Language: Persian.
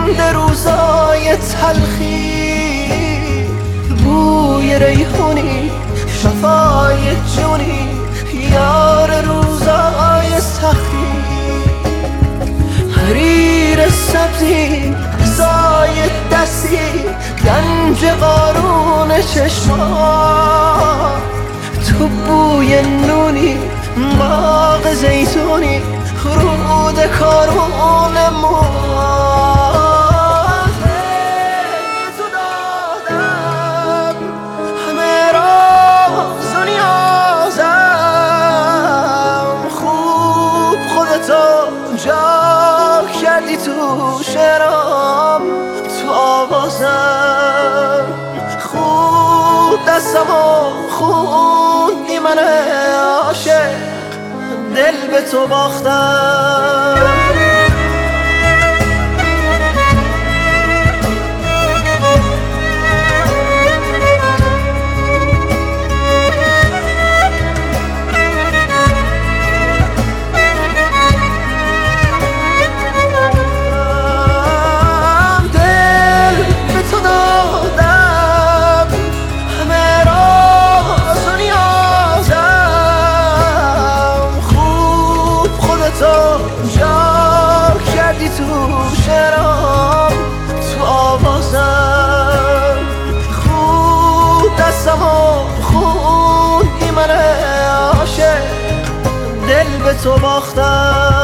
مونده روزای تلخی، بوی ریحونی شفای جونی یار روزای سختی. حریر سبزی سایه دستی گنج قارون چشما، تو بوی نونی باغ زیتونی رود کارون ما. تو دادم همه راز و نیازم، خوب خودتو جا کردی تو شعرام تو آوازم، خوب دستمو خوندی من عاشق دل به تو باختم. جا کردی تو شعرام تو آوازم، خوب دستمو خوندی من عاشق دل به تو باختم.